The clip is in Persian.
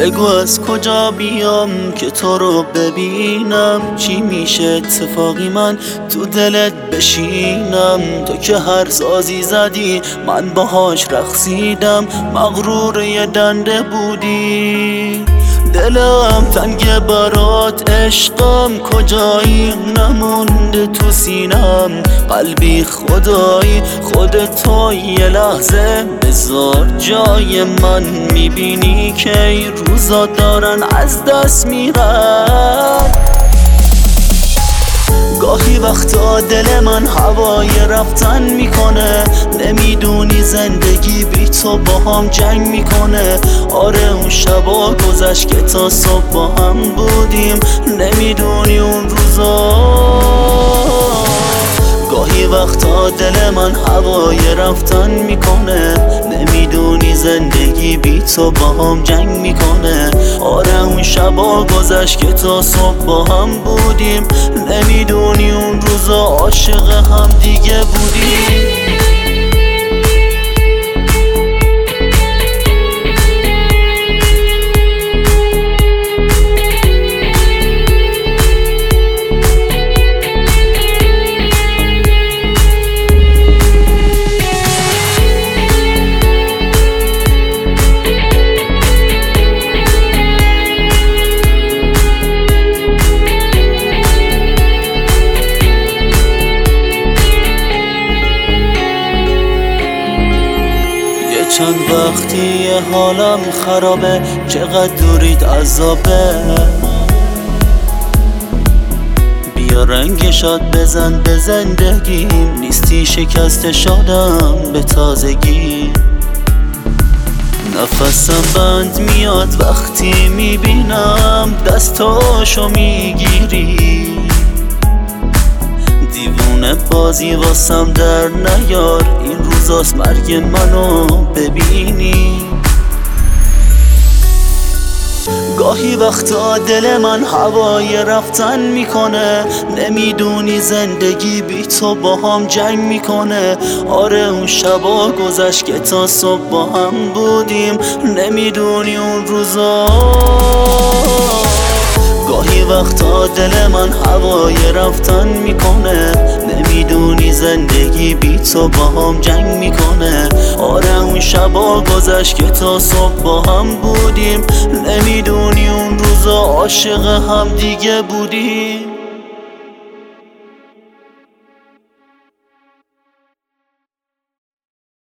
بگو از کجا بیام که تو رو ببینم، چی میشه اتفاقی من تو دلت بشینم. تو که هر سازی زدی من باهاش رقصیدم، مغرور یه دنده بودی. دلم تنگ برات عشقم، کجایی نمونده تو سینم. قلبی خدایی خودتو یه لحظه بذار جای من، میبینی که این روزا دارن از دست میرن. گاهی وقتا دل من هوای رفتن میکنه، نمیدونی زندگی بی تو با هم جنگ میکنه. آره اون شبا گذشت که تا صبح با هم بودیم، نمیدونی اون روزا. گاهی وقتا دل من هوای رفتن میکنه، نمیدونی زندگی بی تو با هم جنگ میکنه. آره اون شبا گذشت که تا صبح با هم بودیم، نمیدونی اون روزا عاشق هم دیگه بودیم. چند وقتی حالم خرابه، چقدر دورید عذابه. بیا رنگ شاد بزن به زندگیم، نیستی شکست شادم به تازگی. نفسم بند میاد وقتی میبینم دستاشو میگیری. دیوونه بازی واسم در نیار، این روزاست مرگ منو ببینی. گاهی وقتا دل من هوای رفتن میکنه، نمیدونی زندگی بی تو با هم جنگ میکنه. آره اون شبا گذشت که تا صبح با هم بودیم، نمیدونی اون روزا. گاهی وقتا دل من هوای رفتن میکنه، نمیدونی زندگی بی تو با هم جنگ میکنه. آره اون شبا گذشت که تا صبح با هم بودیم، نمیدونی اون روزا عاشق هم دیگه بودیم.